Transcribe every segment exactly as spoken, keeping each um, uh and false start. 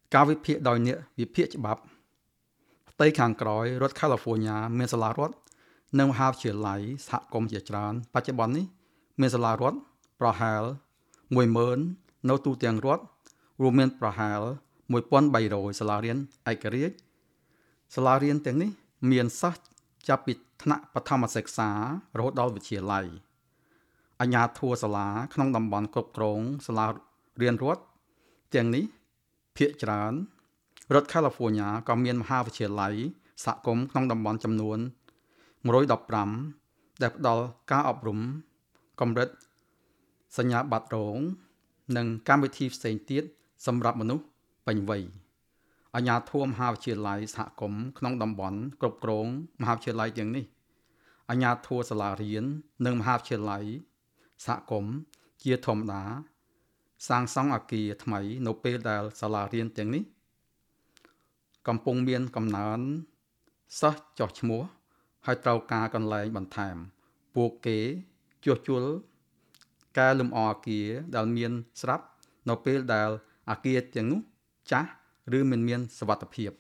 ការវិភាគដោយអ្នកវិភាគច្បាប់ផ្ទៃខាងក្រោយរដ្ឋ California មានសាលារដ្ឋនិងមហាវិទ្យាល័យសហគមន៍ជាច្រើនបច្ចុប្បន្ននេះមានសាលារដ្ឋប្រហែល មួយម៉ឺន នៅទូទាំងរដ្ឋរួមមានប្រហែល មួយពាន់បីរយ សាលារៀនឯករាជ្យសាលារៀនទាំងនេះមានសិស្សចាប់ពីថ្នាក់បឋមសិក្សារហូតដល់វិទ្យាល័យអាជ្ញាធរសាលាក្នុងតំបន់គ្រប់គ្រងសាលារៀនរដ្ឋទាំងនេះភាគច្រើនរដ្ឋ California ក៏មានមហាវិទ្យាល័យសហគមន៍ក្នុងតំបន់ចំនួនមួយរយដប់ប្រាំដែលផ្ដល់ការអប់រំកម្រិតសញ្ញាបត្ររងនិងកម្មវិធីផ្សេងទៀតសម្រាប់មនុស្សពេញវ័យអាជ្ញាធរមហាវិទ្យាល័យសហគមន៍ក្នុងតំបន់គ្រប់គ្រងមហាវិទ្យាល័យទាំងនេះអាជ្ញាធរសាលារៀននិងមហាវិទ្យាល័យសហគមន៍ជាធម្មតាសាងសង់អគារថ្មីនៅពេលដែលសាលារៀនទាំងនេះកំពុងមានកំណើនសិស្សចុះឈ្មោះហើយត្រូវការកន្លែងបន្ថែមពួកគេជួសជុលកែលម្អអគារដែលមានស្រាប់នៅពេលដែលអគារទាំងនោះចាស់ឬមិនមានសុវត្ថិភាព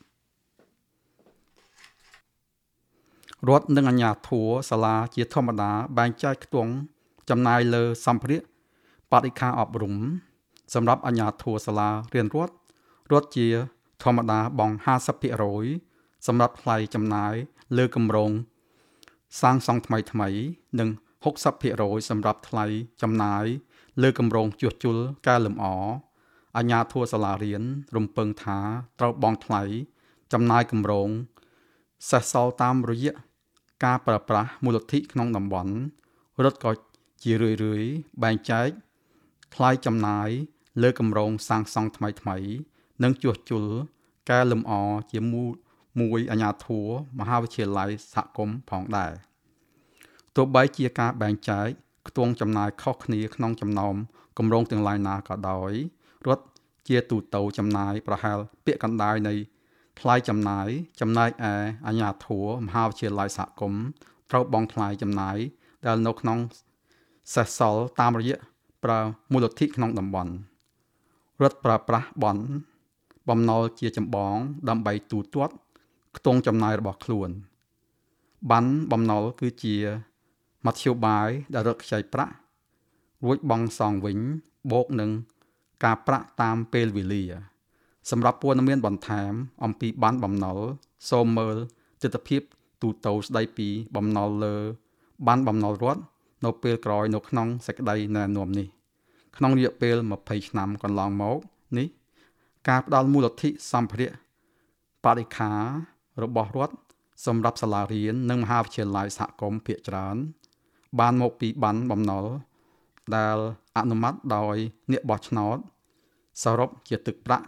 រដ្ឋនិងអាជ្ញាធរសាលាជាធម្មតាបែងចែកខ្ទង់ចំណាយលើសម្ភារៈបរិក្ខារអប់រំសម្រាប់អាជ្ញាធរសាលារៀនរដ្ឋរដ្ឋជាធម្មតាបង់ ហាសិបភាគរយ សម្រាប់ថ្លៃចំណាយលើគម្រោងសាងសង់ថ្មីថ្មីនិង ហុកសិបភាគរយ សម្រាប់ថ្លៃចំណាយលើគម្រោងជួសជុលកែលម្អអាជ្ញាធរសាលារៀនរំពឹងថាត្រូវបង់ថ្លៃចំណាយគម្រោងសេសសល់តាមរយៈការប្រើប្រាស់មូលនិធិក្នុងតំបន់រដ្ឋក៏ជារឿយៗបែងចែកថ្លៃចំណាយលើគម្រោងសាងសង់ថ្មីថ្មីនិងជួសជុលកែលម្អជាមួយអាជ្ញាធរមហាវិទ្យាល័យសហគមន៍ផងដែរទោះបីជាការបែងចែកខ្ទង់ចំណាយខុសគ្នាក្នុងចំណោមគម្រោងទាំងឡាយណាក៏ដោយរដ្ឋជាទូទៅចំណាយប្រហែលពាក្យកណ្ដាលនៃថ្លៃចំណាយចំណែកឯអាជ្ញាធរមហាវិទ្យាល័យសហគមន៍ត្រូវបង់ថ្លៃចំណាយដែលនៅក្នុងសេសសល់តាមរយៈប្រើមូលនិធិក្នុងតំបន់រដ្ឋប្រើប្រាស់បនបំណុលជាចម្បងដើម្បីទូទាត់ខ្ទង់ចំណាយរបស់ខ្លួនបានបំណុលគឺជាមធ្យោបាយដែលរដ្ឋខ្ចីប្រាក់រួចបង់សងវិញបូកនឹងការប្រាក់តាមពេលវេលាសម្រាប់ព័ត៌មានបន្ថែមអំពីបានបំណុលសូមមើលទិដ្ឋភាពទូទៅស្ដីពីបំណុលលើបានបំណុលរដ្ឋនៅពេលក្រោយនៅក្នុងសេចក្តីណែនាំនេះក្នុងរយៈពេលម្ភៃឆ្នាំកន្លងមកនេះការផ្ដល់មូលនិធិសម្ភារៈបរិក្ខាររបស់រដ្ឋសម្រាប់សាលារៀននិងមហាវិទ្យាល័យសហគមន៍ភាគច្រើនបានមកពីបានបំណុលដែលអនុម័តដោយអ្នកបោះឆ្នោតសរុបជាទឹកប្រាក់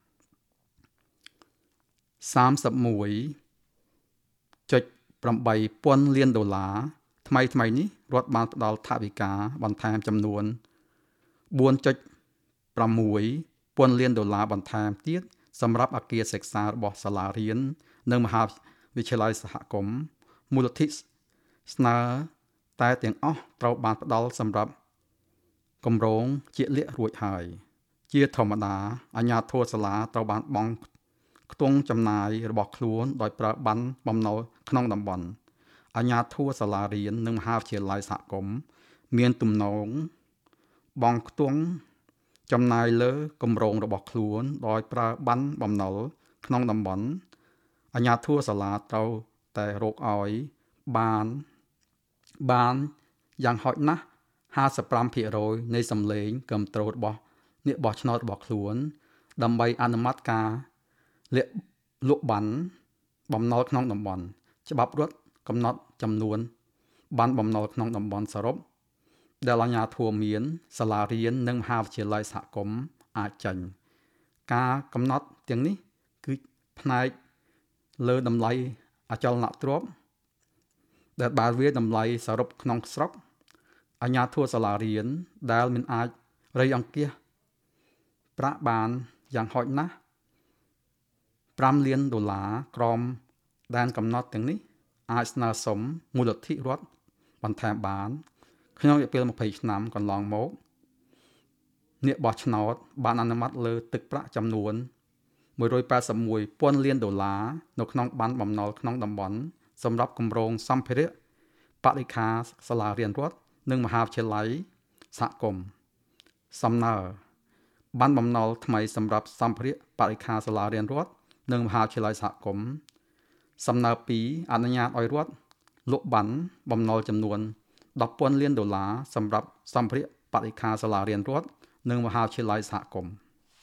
សាមសិបមួយចុចប្រាំពាន់លានដុល្លារថ្មីថ្មីនេះរដ្ឋបានផ្ដល់ថវិកាបន្ថែមចំនួនបួនចុចប្រាំមួយពាន់លានដុល្លារបន្ថែមទៀតសម្រាប់អគារសិក្សារបស់សាលារៀននិងមហាវិទ្យាល័យសហគមន៍មូលនិធិស្នើតែទាំងអស់ត្រូវបានផ្ដល់សម្រាប់គម្រោងជាក់លាក់រួចហើយជាធម្មតាអាជ្ញាធរសាលាត្រូវបានបង់ខ្ទង់ចំណាយរបស់ខ្លួនដោយប្រើប័ណ្ណបំណុលក្នុងតំបន់អាជ្ញាធរសាលារៀននិងមហាវិទ្យាល័យសហគមន៍មានទំនងបង់ខ្ទង់ចំណាយលើគម្រោងរបស់ខ្លួនដោយប្រើប័ណ្ណបំណុលក្នុងតំបន់អាជ្ញាធរសាលាត្រូវតែរកឲ្យបានបានយ៉ាងហោចណាស់ ហាសិបប្រាំភាគរយ នៃសម្លេងគាំទ្ររបស់អ្នកបោះឆ្នោតរបស់ខ្លួនដើម្បីអនុម័តការលាក់លក់ប័ណ្ណបំណុលក្នុងតំបន់ច្បាប់រដ្ឋកំណត់ចំនួនប័ណ្ណបំណុលក្នុងតំបន់សរុបដែលអាជ្ញាធរមានសាលារៀននិងមហាវិទ្យាល័យសហគមន៍អាចចេញការកំណត់ទាំងនេះគឺផ្នែកលើតម្លៃអចលនទ្រព្យដែលបើវាតម្លៃសរុបក្នុងស្រុកអាជ្ញាធរសាលារៀនដែលមិនអាចរៃអង្គាសប្រាក់បានយ៉ាងហោចណាស់ប្រាំលានដុល្លារក្រោមដែនកំណត់ទាំងនេះអាចស្នើសុំមូលនិធិរដ្ឋបន្ថែមបានក្នុងរយៈពេលម្ភៃឆ្នាំកន្លងមកអ្នកបោះឆ្នោតបានអនុម័តលើទឹកប្រាក់ចំនួនមួយរយប៉ែតសិបមួយពាន់លានដុល្លារនៅក្នុងប័ណ្ណបំណុលក្នុងតំបន់សម្រាប់គម្រោងសម្ភារៈបរិក្ខារសាលារៀនរដ្ឋនិងមហាវិទ្យាល័យសហគមន៍សំណើប័ណ្ណបំណុលថ្មីសម្រាប់សម្ភារៈបរិក្ខារសាលារៀនរដ្ឋនិងមហាវិទ្យាល័យសហគមន៍សំណើពីរអនុញ្ញាតឲ្យរដ្ឋលក់ប័ណ្ណបំណុលចំនួនដប់ពាន់លានដុល្លារសម្រាប់សម្ភារៈបរិក្ខារសាលារៀនរដ្ឋនិងមហាវិទ្យាល័យសហគមន៍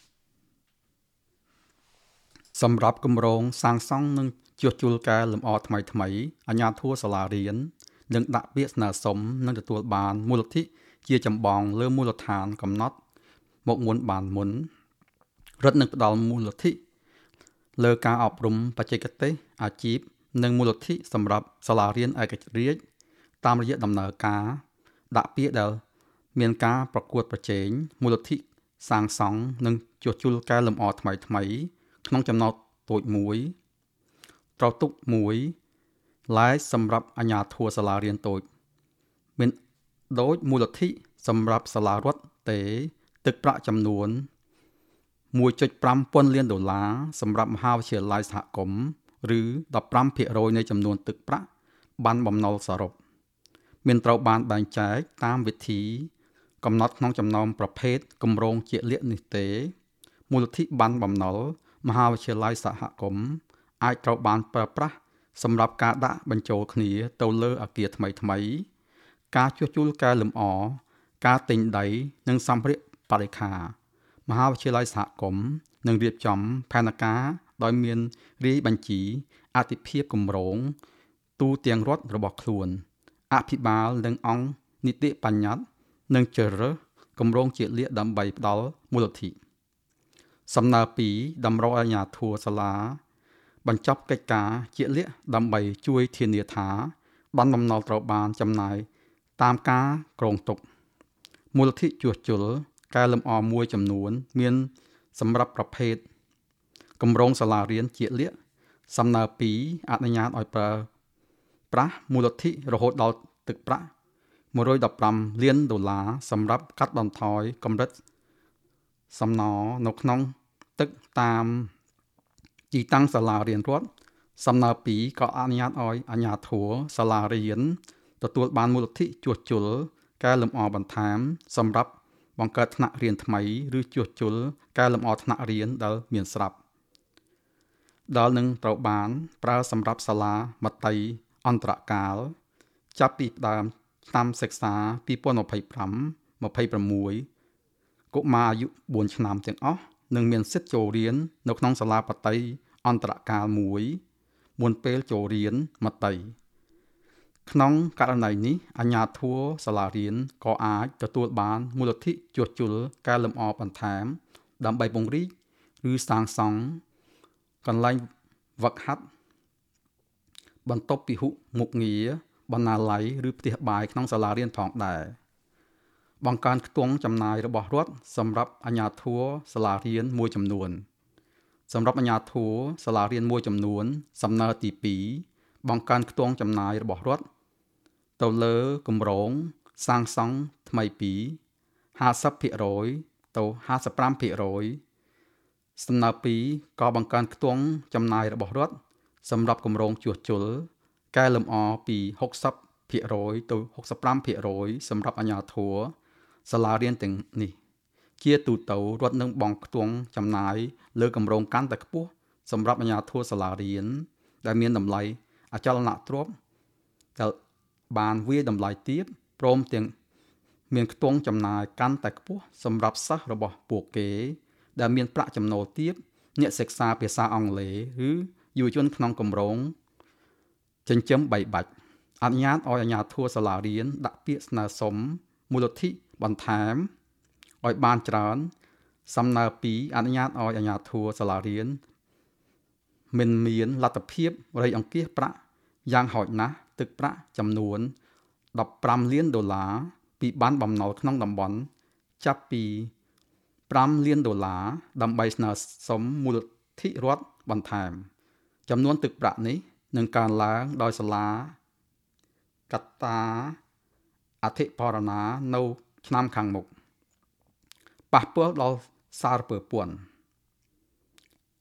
សម្រាប់គម្រោងសាងសង់និងជួសជុលកែលម្អថ្មីថ្មីអាជ្ញាធរសាលារៀននឹងដាក់ពាក្យស្នើសុំនិងទទួលបានមូលនិធិជាចម្បងលើមូលដ្ឋានកំណត់មកមុនបានមុនរដ្ឋនឹងផ្ដល់មូលនិធិលើការអប់រំបច្ចេកទេសអាជីពនិងមូលនិធិសម្រាប់សាលារៀនឯករាជ្យតាមរយៈដំណើរការដាក់ពាក្យដែលមានការប្រកួតប្រជែងមូលនិធិសាងសង់និងជួសជុលកែលម្អថ្មីថ្មីក្នុងចំណោទតូចមួយត្រូវទុកមួយឡាយសម្រាប់អាជ្ញាធរសាលារៀនតូចមានដូចមូលនិធិសម្រាប់សាលារដ្ឋទេទឹកប្រាក់ចំនួន មួយចុចប្រាំពាន់លានដុល្លារសម្រាប់មហាវិទ្យាល័យសហគមន៍ឬ ដប់ប្រាំភាគរយ នៃចំនួនទឹកប្រាក់ប័ណ្ណបំណុលសរុបមានត្រូវបានបែងចែកតាមវិធីកំណត់ក្នុងចំណោមប្រភេទគម្រោងជាក់លាក់នេះទេមូលនិធិប័ណ្ណបំណុលមហាវិទ្យាល័យសហគមន៍អាចត្រូវបានប្រើប្រាស់សម្រាប់ការដាក់បញ្ចូលគ្នាទៅលើអគារថ្មីថ្មីការជួសជុលកែលម្អការទិញដីនិងសម្ភារៈបរិក្ខារមហាវិទ្យាល័យសហគមន៍នឹងរៀបចំផែនការដោយមានរាយបញ្ជីអតិភិបគម្រោងទូទាំងរដ្ឋរបស់ខ្លួនអភិបាលនិងអង្គនីតិបញ្ញត្តិនឹងជ្រើសរើសគម្រោងជាក់លាក់ដើម្បីផ្ដល់មូលនិធិសំណើពីរតម្រូវឲ្យអាជ្ញាធរសាលាបញ្ចប់កិច្ចការជាក់លាក់ដើម្បីជួយធានាថាប័ណ្ណបំណុលត្រូវបានចំណាយតាមការគ្រោងទុកមូលនិធិជួសជុលកែលម្អមួយចំនួនមានសម្រាប់ប្រភេទគម្រោងសាលារៀនជាក់លាក់សំណើពីរអនុញ្ញាតឲ្យប្រើប្រាស់មូលនិធិរហូតដល់ទឹកប្រាក់មួយរយដប់ប្រាំលានដុល្លារសម្រាប់កាត់បន្ថយកម្រិតសំណនៅក្នុងទឹកតាមទីតាំងសាលារៀនរដ្ឋសំណើពីរក៏អនុញ្ញាតឲ្យអាជ្ញាធរសាលារៀនទទួលបានមូលនិធិជួសជុលកែលម្អបន្ថែមសម្រាប់បង្កើតថ្នាក់រៀនថ្មីឬជួសជុលកែលម្អថ្នាក់រៀនដែលមានស្រាប់ដែលនឹងត្រូវបានប្រើសម្រាប់សាលាមត្តេយ្យអន្តរកាលចាប់ពីដើមឆ្នាំសិក្សាពីរពាន់ម្ភៃប្រាំ ម្ភៃប្រាំមួយកុមារអាយុបួនឆ្នាំទាំងអស់នឹងមានសិទ្ធិចូលរៀននៅក្នុងសាលាបតីអន្តរកាលមួយមុនពេលចូលរៀនមត្តេយ្យក្នុងករណីនេះអាជ្ញាធរសាលារៀនក៏អាចទទួលបានមូលនិធិជួសជុលកែលម្អបន្ថែមដើម្បីពង្រីកឬសាងសង់កន្លែងវឹកហាត់បន្ទប់ពិហុមុខងារបណ្ណាល័យឬផ្ទះបាយក្នុងសាលារៀនផងដែរបង្កើនខ្ទង់ចំណាយរបស់រដ្ឋសម្រាប់អាជ្ញាធរសាលារៀនមួយចំនួនសម្រាប់អាជ្ញាធរសាលារៀនមួយចំនួនសំណើទីពីរបង្កើនខ្ទង់ចំណាយរបស់រដ្ឋទៅលើគម្រោងសាងសង់ថ្មីពីห้าสิบភាគរយទៅห้าสิบห้าភាគរយសំណើពីរក៏បង្កើនខ្ទង់ចំណាយរបស់រដ្ឋសម្រាប់គម្រោងជួសជុលកែលម្អពីหกสิบភាគរយទៅหกสิบห้าភាគរយសម្រាប់អាជ្ញាធរសាលារៀនទាំងនេះជាទូទៅរដ្ឋនឹងបង់ខ្ទង់ចំណាយលើគម្រោងកាន់តែខ្ពស់សម្រាប់អាជ្ញាធរសាលារៀនដែលមានតម្លៃអចលនទ្រព្យដែលបានវាយតម្លៃទាបព្រមទាំងមានខ្ទង់ចំណាយកាន់តែខ្ពស់សម្រាប់សិស្សរបស់ពួកគេដែលមានប្រាក់ចំណូលទាបអ្នកសិក្សាភាសាអង់គ្លេសឬយុវជនក្នុងគម្រោងចិញ្ចឹមបីបាច់អនុញ្ញាតឲ្យអាជ្ញាធរសាលារៀនដាក់ពាក្យស្នើសុំមូលនិធិបន្ថែមឲ្យបានច្រើនសំណើពីរអនុញ្ញាតឲ្យអាជ្ញាធរសាលារៀនមិនមានលទ្ធភាពរៃអង្គាសប្រាក់យ៉ាងហោចណាស់ទឹកប្រាក់ចំនួនដប់ប្រាំលានដុល្លារពីប័ណ្ណបំណុលក្នុងតំបន់ចាប់ពីប្រាំលានដុល្លារដើម្បីស្នើសុំមូលនិធិរដ្ឋបន្ថែមចំនួនទឹកប្រាក់នេះនឹងកើនឡើងដោយសាលាកត្តាអធិបរណានៅឆ្នាំខាងមុខប៉ះពាល់ដល់សារពើពន្ធ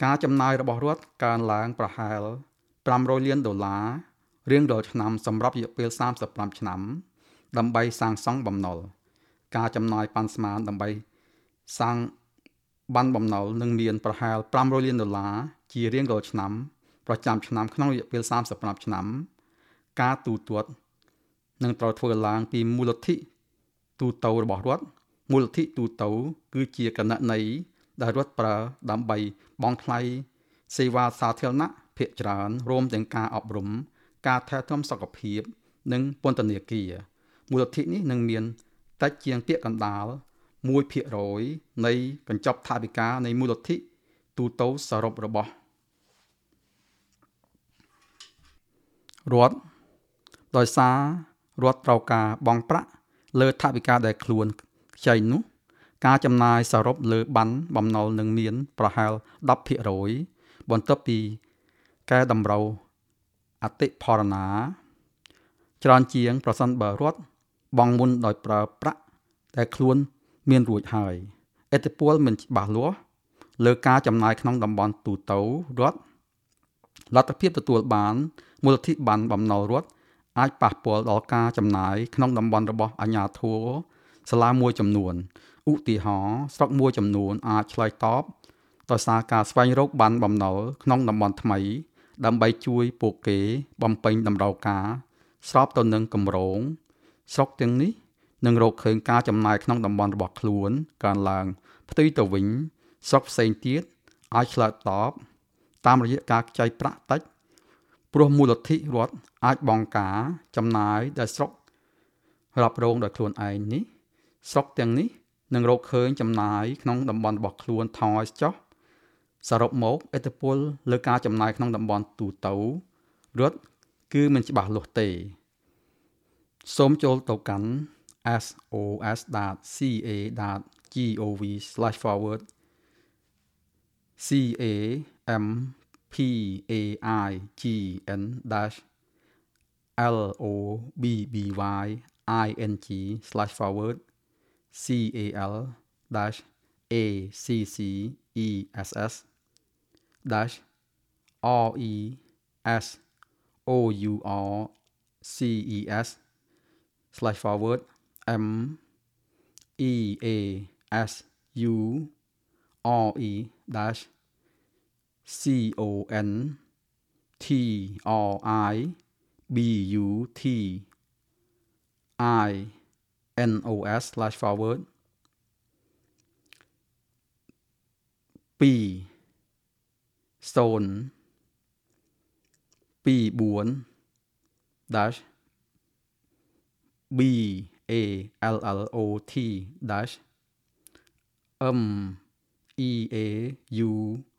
ការចំណាយរបស់រដ្ឋកើនឡើងប្រហែលfive hundredលានដុល្លាររៀងរាល់ឆ្នាំសម្រាប់រយៈពេលthirty-fiveឆ្នាំដើម្បីសាងសង់បំណុលការចំណាយប៉ាន់ស្មានដើម្បីសាងបានបំណុលនឹងមានប្រហែលfive hundredលានដុល្លារជារៀងរាល់ឆ្នាំប្រចាំឆ្នាំក្នុងរយៈពេលthirty-fiveឆ្នាំការទូទាត់នឹងត្រូវធ្វើឡើងពីមូលនិធិទូទៅរបស់រដ្ឋមូលនិធិទូទៅគឺជាគណនីដែលរដ្ឋប្រើដើម្បីបង់ថ្លៃសេវាសាធារណៈភាគច្រើនរួមទាំងការអប់រំការថែទាំសុខភាពនិងពន្ធនាគារមូលនិធិនេះនឹងមានតិចជាងពាក្យកណ្ដាលone percent នៃកញ្ចប់ថវិកានៃមូលនិធិទូទៅសរុបរបស់រដ្ឋដោយសាររដ្ឋត្រូវការបង់ប្រាក់លើថវិកាដែលខ្លួនខ្ចីនោះការចំណាយសរុបលើបានបំណុលនឹងមានប្រហែលten percent បន្ទាប់ពីកែតម្រូវអតិផរណាច្រើនជាងប្រសិនបើរដ្ឋបង់មុនដោយប្រើប្រាក់ដែលខ្លួនមានរួចហើយឥទ្ធិពលមិនច្បាស់លាស់លើការចំណាយក្នុងតំបន់ទូទៅរដ្ឋលទ្ធភាពទទួលបានមូលនិធិបានបំណុលរដ្ឋអាចប៉ះពាល់ដល់ការចំណាយក្នុងតំបន់របស់អាជ្ញាធរសាលាមួយចំនួនឧទាហរណ៍ស្រុកមួយចំនួនអាចឆ្លើយតបដោយសារការស្វែងរកបានបំណុលក្នុងតំបន់ថ្មីដើម្បីជួយពួកគេបំពេញតម្រូវការស្របទៅនឹងគម្រោងស្រុកទាំងនេះនឹងរកឃើញការចំណាយក្នុងតំបន់របស់ខ្លួនកើនឡើងផ្ទុយទៅវិញស្រុកផ្សេងទៀតអាចឆ្លើយតបតាមរយៈការខ្ចីប្រាក់តិចព្រោះមូលនិធិរដ្ឋអាចបង់ការចំណាយដែលស្រុករ៉ាប់រងដោយខ្លួនឯងនេះស្រុកទាំងនេះនឹងរកឃើញចំណាយក្នុងតំបន់របស់ខ្លួនថយចុះសរុបមកឥទ្ធិពលលើការចំណាយក្នុងតំបន់ទូទៅរដ្ឋគឺមិនច្បាស់លាស់ទេសូមចូលទៅកាន់ sos.ca.gov slash forward campagn dash lobbying slash forward cal dash acces dash resources slash forward m e a s u r e dash c o n t r i b u t i n o s slash forward two zone two four dash b a l l o t dash m e a u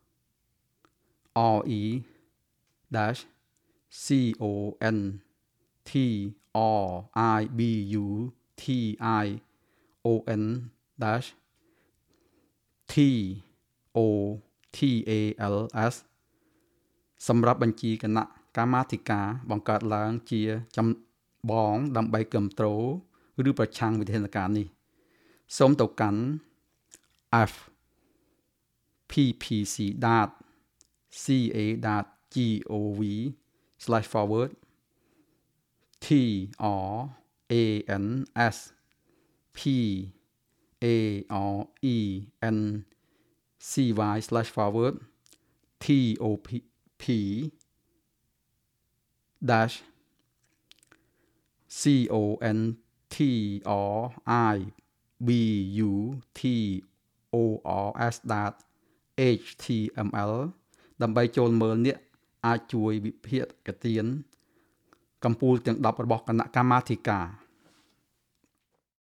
r e dash c o n t r i b u t i o n dash t o t a l s សម្រាប់បញ្ជីគណៈកម្មាធិការបង្កើតឡើងជាចម្បងដើម្បីគ្រប់គ្រងឬប្រឆាំងវិធានការនេះសូមទៅកាន់ f p p c dot c a dot gov slash forward t r a n s p a r e n c y slash forward t o p dash c o n t r i b u t o r s dot h t m l ដើម្បីចូលមើលអ្នកអាចជួយវិភាគទានកម្ពុជាទាំងtenរបស់គណៈកម្មាធិការ